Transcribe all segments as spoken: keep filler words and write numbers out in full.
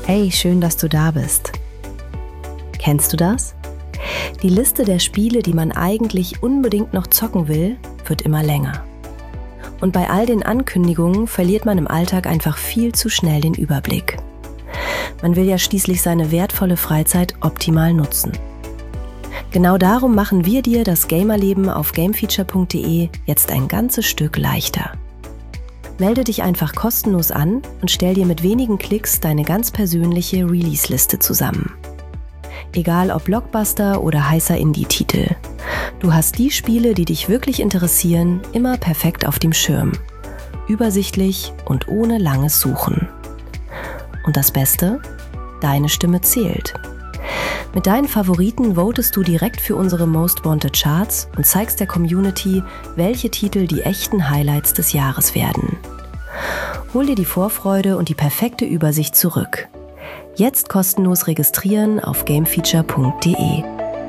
Hey, schön, dass du da bist. Kennst du das? Die Liste der Spiele, die man eigentlich unbedingt noch zocken will, wird immer länger. Und bei all den Ankündigungen verliert man im Alltag einfach viel zu schnell den Überblick. Man will ja schließlich seine wertvolle Freizeit optimal nutzen. Genau darum machen wir dir das Gamerleben auf gamefeature punkt de jetzt ein ganzes Stück leichter. Melde dich einfach kostenlos an und stell dir mit wenigen Klicks deine ganz persönliche Release-Liste zusammen. Egal ob Blockbuster oder heißer Indie-Titel. Du hast die Spiele, die dich wirklich interessieren, immer perfekt auf dem Schirm. Übersichtlich und ohne langes Suchen. Und das Beste? Deine Stimme zählt. Mit deinen Favoriten votest du direkt für unsere Most Wanted Charts und zeigst der Community, welche Titel die echten Highlights des Jahres werden. Hol dir die Vorfreude und die perfekte Übersicht zurück. Jetzt kostenlos registrieren auf gamefeature punkt de.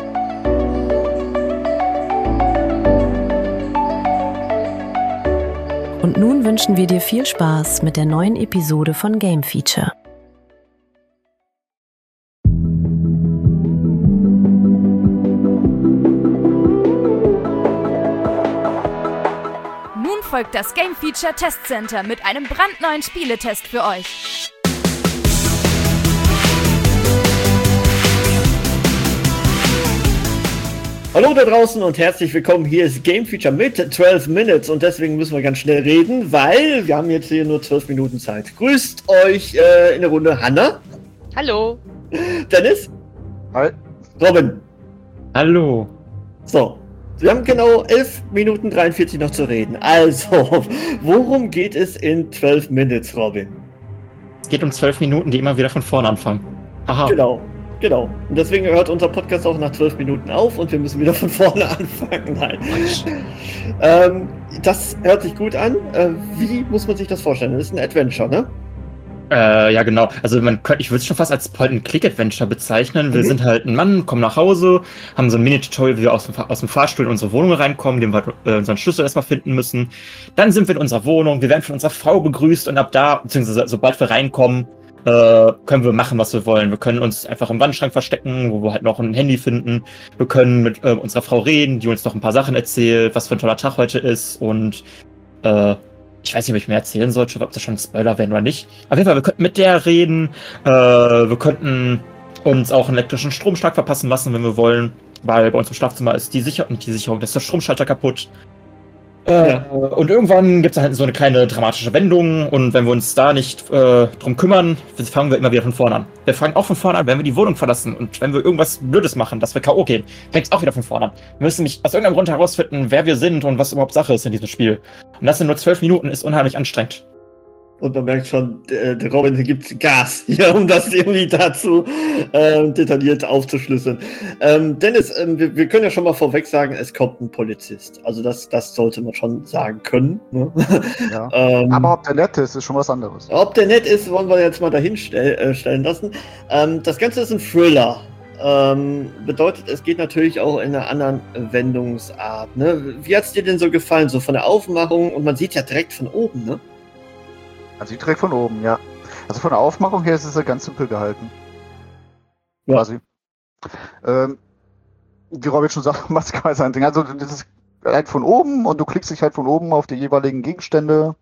Und nun wünschen wir dir viel Spaß mit der neuen Episode von Game Feature. Nun folgt das Game Feature Test Center mit einem brandneuen Spieletest für euch. Hallo da draußen und herzlich willkommen. Hier ist Game Feature mit zwölf Minutes und deswegen müssen wir ganz schnell reden, weil wir haben jetzt hier nur zwölf Minuten Zeit. Grüßt euch äh, in der Runde Hanna. Hallo. Dennis. Hi. Robin. Hallo. So, wir haben genau elf Minuten dreiundvierzig noch zu reden. Also, worum geht es in zwölf Minutes, Robin? Es geht um zwölf Minuten, die immer wieder von vorne anfangen. Aha. Genau. Genau. Und deswegen hört unser Podcast auch nach zwölf Minuten auf und wir müssen wieder von vorne anfangen. Nein. ähm, das hört sich gut an. Äh, wie muss man sich das vorstellen? Das ist ein Adventure, ne? Äh, ja, genau. Also man könnte, ich würde es schon fast als Point-and-Click-Adventure bezeichnen. Wir mhm. sind halt ein Mann, kommen nach Hause, haben so ein Mini-Tutorial, wie wir aus dem, aus dem Fahrstuhl in unsere Wohnung reinkommen, den wir äh, unseren Schlüssel erstmal finden müssen. Dann sind wir in unserer Wohnung, wir werden von unserer Frau begrüßt und ab da, beziehungsweise sobald wir reinkommen, Äh, können wir machen, was wir wollen. Wir können uns einfach im Wandschrank verstecken, wo wir halt noch ein Handy finden. Wir können mit äh, unserer Frau reden, die uns noch ein paar Sachen erzählt, was für ein toller Tag heute ist. Und äh, ich weiß nicht, ob ich mehr erzählen sollte, ob das schon ein Spoiler wäre oder nicht. Auf jeden Fall, wir könnten mit der reden. Äh, wir könnten uns auch einen elektrischen Stromschlag verpassen lassen, wenn wir wollen. Weil bei uns im Schlafzimmer ist die Sicherung, nicht die Sicherung, da ist der Stromschalter kaputt. Äh, ja. Und irgendwann gibt es halt so eine kleine dramatische Wendung und wenn wir uns da nicht äh, drum kümmern, fangen wir immer wieder von vorne an. Wir fangen auch von vorne an, wenn wir die Wohnung verlassen und wenn wir irgendwas Blödes machen, dass wir K O gehen, fängt es auch wieder von vorne an. Wir müssen mich aus irgendeinem Grund herausfinden, wer wir sind und was überhaupt Sache ist in diesem Spiel. Und das in nur zwölf Minuten ist unheimlich anstrengend. Und man merkt schon, der, der Robin gibt Gas hier, um das irgendwie dazu äh, detailliert aufzuschlüsseln. Ähm, Dennis, ähm, wir, wir können ja schon mal vorweg sagen, es kommt ein Polizist. Also das, das sollte man schon sagen können. Ne? Ja. ähm, Aber ob der nett ist, ist schon was anderes. Ob der nett ist, wollen wir jetzt mal dahin stell, äh, stellen lassen. Ähm, das Ganze ist ein Thriller. Ähm, bedeutet, es geht natürlich auch in einer anderen Wendungsart. Ne? Wie hat es dir denn so gefallen, so von der Aufmachung? Und man sieht ja direkt von oben, ne? Man sieht direkt von oben, ja. Also von der Aufmachung her ist es ja ganz simpel gehalten. Ja. Quasi. Ähm, wie Robin schon sagt, was kann man sagen? Also das ist halt von oben und du klickst dich halt von oben auf die jeweiligen Gegenstände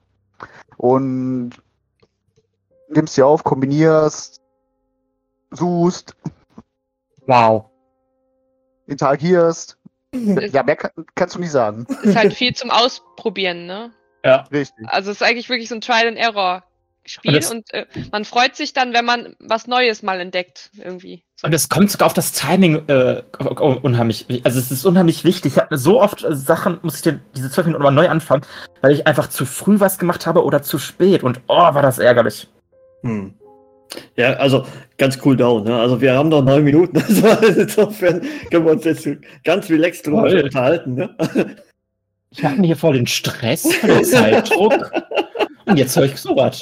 und nimmst sie auf, kombinierst, suchst. Wow. Interagierst. Ja, mehr kann, kannst du nicht sagen. Ist halt viel zum Ausprobieren, ne? Ja. Richtig. Also es ist eigentlich wirklich so ein Trial-and-Error-Spiel und, und äh, man freut sich dann, wenn man was Neues mal entdeckt, irgendwie. Und es kommt sogar auf das Timing äh, unheimlich, also es ist unheimlich wichtig. Ich habe so oft äh, Sachen, muss ich denn diese zwölf Minuten mal neu anfangen, weil ich einfach zu früh was gemacht habe oder zu spät und oh, war das ärgerlich. Hm. Ja, also ganz cool down, ne? Also wir haben noch neun Minuten, also insofern können wir uns jetzt ganz relaxed drüber Toll. unterhalten, ne? Ich hatte hier voll den Stress, den Zeitdruck und jetzt höre ich sowas.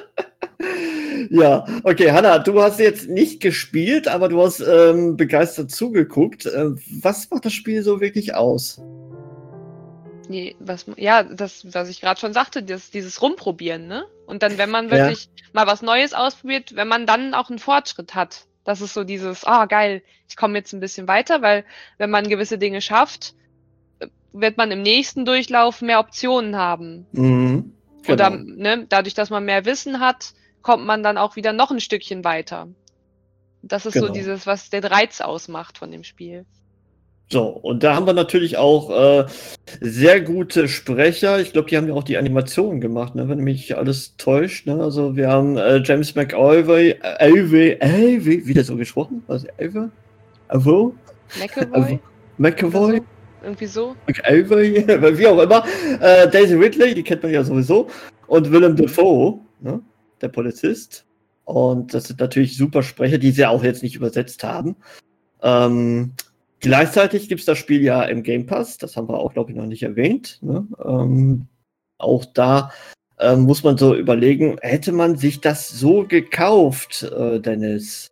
Ja, okay, Hanna, du hast jetzt nicht gespielt, aber du hast ähm, begeistert zugeguckt. Äh, was macht das Spiel so wirklich aus? Nee, was, ja, das, was ich gerade schon sagte, das, dieses Rumprobieren, ne? Und dann, wenn man Ja. wirklich mal was Neues ausprobiert, wenn man dann auch einen Fortschritt hat. Das ist so dieses, ah, geil, ich komme jetzt ein bisschen weiter, weil wenn man gewisse Dinge schafft, äh, wird man im nächsten Durchlauf mehr Optionen haben. Mhm. Oder Genau. ne, dadurch, dass man mehr Wissen hat, kommt man dann auch wieder noch ein Stückchen weiter. Das ist so Genau. dieses, was den Reiz ausmacht von dem Spiel. So, und da haben wir natürlich auch äh, sehr gute Sprecher. Ich glaube, die haben ja auch die Animationen gemacht, ne, wenn mich alles täuscht. Ne? Also wir haben äh, James McAvoy, äh, Avey, Avey, wieder so gesprochen? Was? Avey? Avo? McAvoy? McAvoy? So? Irgendwie so? McAvoy? Wie auch immer. Äh, Daisy Ridley, die kennt man ja sowieso. Und Willem Dafoe, ne? Der Polizist. Und das sind natürlich super Sprecher, die sie auch jetzt nicht übersetzt haben. Ähm, Gleichzeitig gibt es das Spiel ja im Game Pass, das haben wir auch, glaube ich, noch nicht erwähnt. Ne? Ähm, auch da ähm, muss man so überlegen, hätte man sich das so gekauft, äh, Dennis?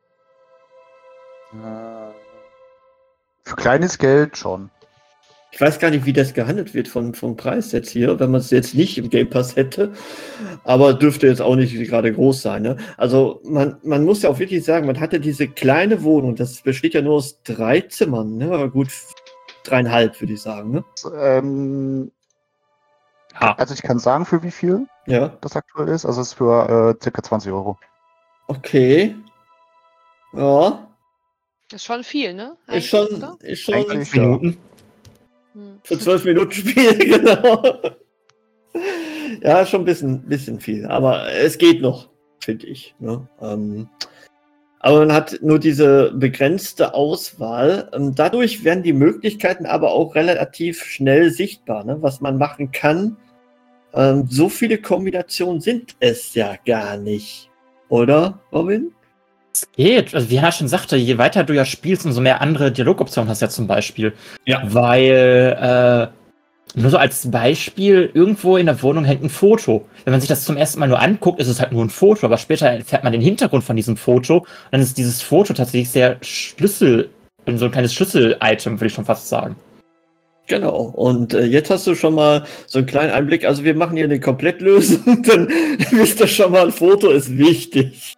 Für kleines Geld schon. Ich weiß gar nicht, wie das gehandelt wird von, vom Preis jetzt hier, wenn man es jetzt nicht im Game Pass hätte. Aber dürfte jetzt auch nicht gerade groß sein. Ne? Also man, man muss ja auch wirklich sagen, man hatte diese kleine Wohnung, das besteht ja nur aus drei Zimmern. Ne? Aber gut, dreieinhalb würde ich sagen. Ne? Ähm, Ha. also ich kann sagen, für wie viel Ja, das aktuell ist. Also es ist für äh, circa zwanzig Euro. okay. Ja, Das ist schon viel, ne? ist Eigentlich, schon, oder? ist schon Eigentlich ja. Minuten. Hm. für zwölf Minuten Spiel, genau. Ja, schon ein bisschen, bisschen viel, aber es geht noch, finde ich. Ne? Ähm, aber man hat nur diese begrenzte Auswahl. Ähm, dadurch werden die Möglichkeiten aber auch relativ schnell sichtbar, ne? Was man machen kann. Ähm, so viele Kombinationen sind es ja gar nicht. Oder, Robin? Es geht. Also wie Hannah schon sagte, je weiter du ja spielst, umso mehr andere Dialogoptionen hast du ja zum Beispiel. Ja. Weil, äh, nur so als Beispiel, irgendwo in der Wohnung hängt ein Foto. Wenn man sich das zum ersten Mal nur anguckt, ist es halt nur ein Foto, aber später erfährt man den Hintergrund von diesem Foto und dann ist dieses Foto tatsächlich sehr Schlüssel, so ein kleines Schlüssel-Item, würde ich schon fast sagen. Genau, und äh, jetzt hast du schon mal so einen kleinen Einblick. Also wir machen hier eine Komplettlösung, dann wisst ihr schon mal, ein Foto ist wichtig.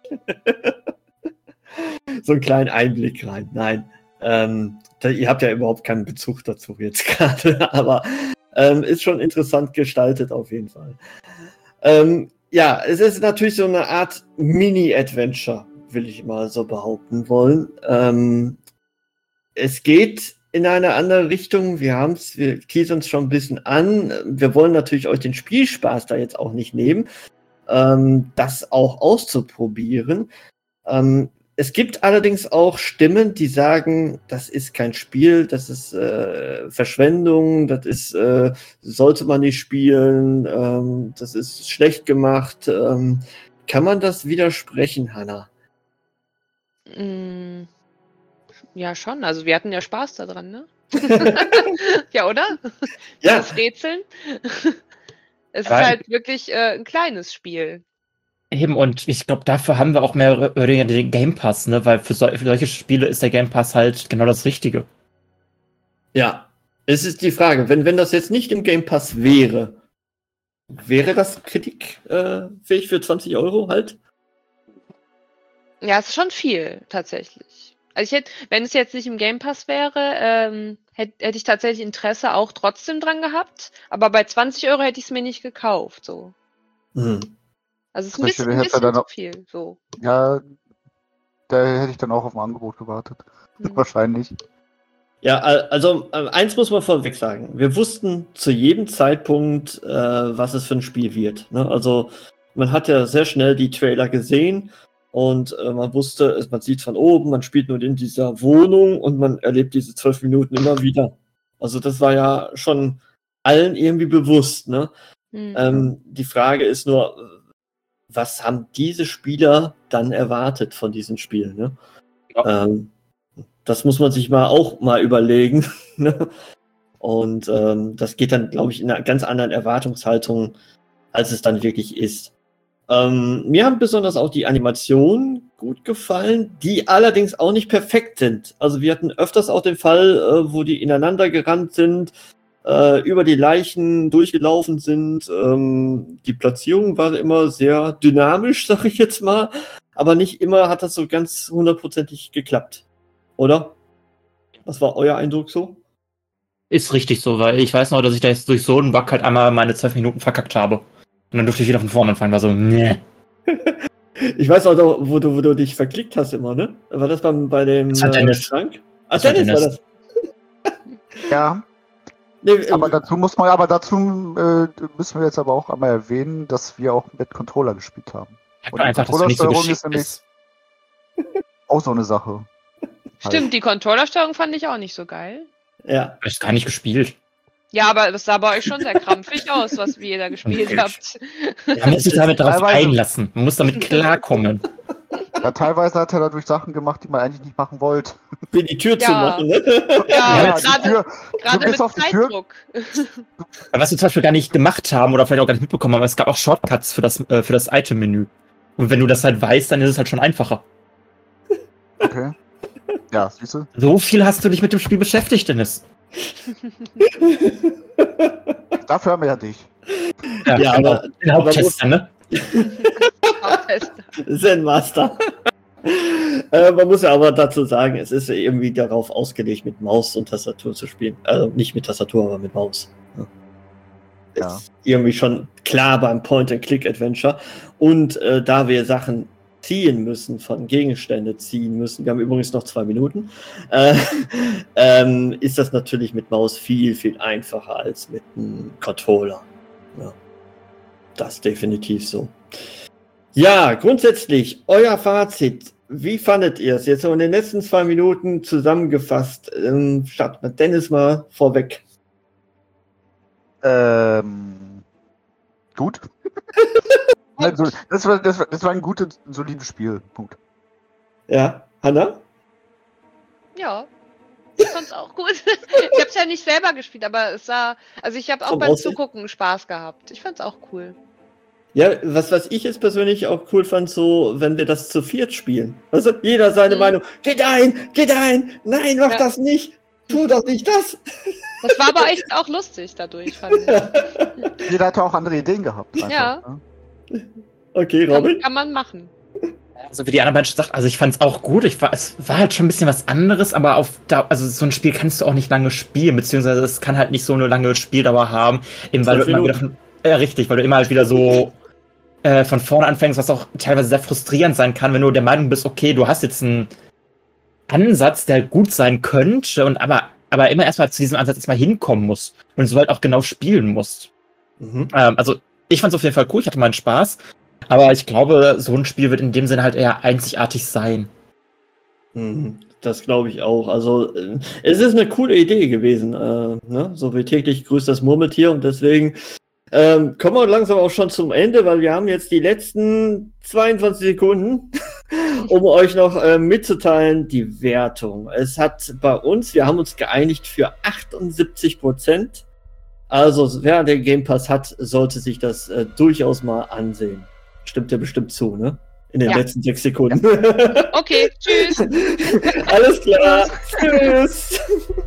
So einen kleinen Einblick rein. Nein, ähm, da, ihr habt ja überhaupt keinen Bezug dazu jetzt gerade, aber ähm, ist schon interessant gestaltet auf jeden Fall. Ähm, ja, es ist natürlich so eine Art Mini-Adventure, will ich mal so behaupten wollen. Ähm, es geht in eine andere Richtung. Wir haben es, wir teasern es schon ein bisschen an. Wir wollen natürlich euch den Spielspaß da jetzt auch nicht nehmen, ähm, das auch auszuprobieren. Ähm, es gibt allerdings auch Stimmen, die sagen, das ist kein Spiel, das ist äh, Verschwendung, das ist, äh, sollte man nicht spielen, ähm, das ist schlecht gemacht. Ähm, kann man das widersprechen, Hannah? Mm, ja, schon. Also wir hatten ja Spaß daran, ne? Ja, oder? Ja. Das Rätseln. Es ist Aber- halt wirklich äh, ein kleines Spiel. Eben, und ich glaube, dafür haben wir auch mehr oder weniger den Game Pass, ne? Weil für, sol für solche Spiele ist der Game Pass halt genau das Richtige. Ja, es ist die Frage, wenn, wenn das jetzt nicht im Game Pass wäre, wäre das kritikfähig äh, für zwanzig Euro halt? Ja, es ist schon viel, tatsächlich. Also ich hätte, wenn es jetzt nicht im Game Pass wäre, ähm, hätte hätt ich tatsächlich Interesse auch trotzdem dran gehabt. Aber bei zwanzig Euro hätte ich es mir nicht gekauft, so. Hm. Also es ist Zum ein Beispiel bisschen, ein hätte er bisschen dann zu auch- viel, so. Ja, da hätte ich dann auch auf ein Angebot gewartet. Hm. Wahrscheinlich. Ja, al- also äh, eins muss man vorweg sagen. Wir wussten zu jedem Zeitpunkt, äh, was es für ein Spiel wird. Ne? Also man hat ja sehr schnell die Trailer gesehen und äh, man wusste, es- man sieht von oben, man spielt nur in dieser Wohnung und man erlebt diese zwölf Minuten immer wieder. Also das war ja schon allen irgendwie bewusst. Ne? Hm. Ähm, die Frage ist nur, was haben diese Spieler dann erwartet von diesen Spielen? Ne? Ja. Ähm, das muss man sich mal auch mal überlegen. Ne? Und ähm, das geht dann, glaube ich, in einer ganz anderen Erwartungshaltung, als es dann wirklich ist. Ähm, mir haben besonders auch die Animationen gut gefallen, die allerdings auch nicht perfekt sind. Also wir hatten öfters auch den Fall, äh, wo die ineinander gerannt sind, äh, über die Leichen durchgelaufen sind. Ähm, die Platzierung war immer sehr dynamisch, sag ich jetzt mal, aber nicht immer hat das so ganz hundertprozentig geklappt, oder? Was war euer Eindruck so? Ist richtig so, weil ich weiß noch, dass ich da jetzt durch so einen Bug halt einmal meine zwölf Minuten verkackt habe. Und dann durfte ich wieder von vorne anfangen, war so, nee. Ich weiß auch noch, wo du, wo du dich verklickt hast immer, ne? War das beim, bei dem Das war Dennis. äh, Schrank? Ah, Das war Dennis war Dennis. das. Ja, Nee, aber äh, dazu muss man, aber dazu äh, müssen wir jetzt aber auch einmal erwähnen, dass wir auch mit Controller gespielt haben. Und die Einfach, dass du nicht so Controllersteuerung geschickt ist nämlich bist. auch so eine Sache. Stimmt, die Controllersteuerung fand ich auch nicht so geil. ja. Ich habe gar nicht gespielt. Ja, aber das sah bei euch schon sehr krampfig aus, was wie ihr da gespielt Okay. habt. Man muss sich damit darauf Teilweise- einlassen. Man muss damit klarkommen. Ja, teilweise hat er dadurch Sachen gemacht, die man eigentlich nicht machen wollte. Für die Tür zu Ja. machen, ne? Ja, Ja, die gerade Tür, gerade bist mit auf die Tür- Zeitdruck. Was wir zum Beispiel gar nicht gemacht haben oder vielleicht auch gar nicht mitbekommen haben, es gab auch Shortcuts für das, äh, für das Item-Menü. Und wenn du das halt weißt, dann ist es halt schon einfacher. Okay. Ja, siehst du? So viel hast du dich mit dem Spiel beschäftigt, Dennis. Dafür haben wir ja dich. Ja, genau. aber- Den Haupttester, ne? Zen Master. äh, man muss ja aber dazu sagen, es ist ja irgendwie darauf ausgelegt, mit Maus und Tastatur zu spielen. Also nicht mit Tastatur, aber mit Maus. Ja. Ja. Ist irgendwie schon klar beim Point-and-Click-Adventure. Und äh, da wir Sachen ziehen müssen, von Gegenstände ziehen müssen, wir haben übrigens noch zwei Minuten, äh, ähm, ist das natürlich mit Maus viel, viel einfacher als mit einem Controller. Ja. Das ist definitiv so. Ja, grundsätzlich, euer Fazit. Wie fandet ihr es? Jetzt so in den letzten zwei Minuten zusammengefasst. Ähm, starten wir Dennis mal vorweg. Ähm, gut. Also, das, war, das, war, das war ein gutes, solides Spiel. Punkt. Ja, Hanna? Ja, ich fand's auch gut. Ich hab's ja nicht selber gespielt, aber es sah, also ich habe auch Vom beim Aussehen? Zugucken Spaß gehabt. Ich fand's auch cool. Ja, was, was ich jetzt persönlich auch cool fand, so, wenn wir das zu viert spielen. Also jeder seine Mhm. Meinung. Geht ein, geht ein, nein, mach Ja. das nicht. Tu doch nicht das. Das war aber echt auch lustig dadurch, fand ich. Jeder hat ja auch andere Ideen gehabt. Einfach, Ja. ne? Okay, Kann, Robin? kann man machen. Also wie die anderen beiden schon sagt, also ich fand's auch gut. Ich war, es war halt schon ein bisschen was anderes, aber auf da, also so ein Spiel kannst du auch nicht lange spielen, beziehungsweise es kann halt nicht so eine lange Spieldauer haben, eben weil Zwölf du immer wieder Minuten. von, ja richtig, weil du immer halt wieder so äh, von vorne anfängst, was auch teilweise sehr frustrierend sein kann, wenn du der Meinung bist, okay, du hast jetzt einen Ansatz, der gut sein könnte, und aber, aber immer erstmal zu diesem Ansatz erstmal hinkommen musst und so halt auch genau spielen musst. Mhm. Ähm, also ich fand's auf jeden Fall cool, ich hatte meinen Spaß. Aber ich glaube, so ein Spiel wird in dem Sinne halt eher einzigartig sein. Mhm. Das glaube ich auch. Also, äh, es ist eine coole Idee gewesen. Äh, ne? So wie täglich grüßt das Murmeltier. Und deswegen ähm, kommen wir langsam auch schon zum Ende, weil wir haben jetzt die letzten zweiundzwanzig Sekunden, um euch noch äh, mitzuteilen, die Wertung. Es hat bei uns, wir haben uns geeinigt für achtundsiebzig Prozent. Also, wer den Game Pass hat, sollte sich das äh, durchaus mal ansehen. Stimmt ja bestimmt zu, ne? In den Ja. letzten sechs Sekunden. Okay, tschüss. Alles klar. Tschüss.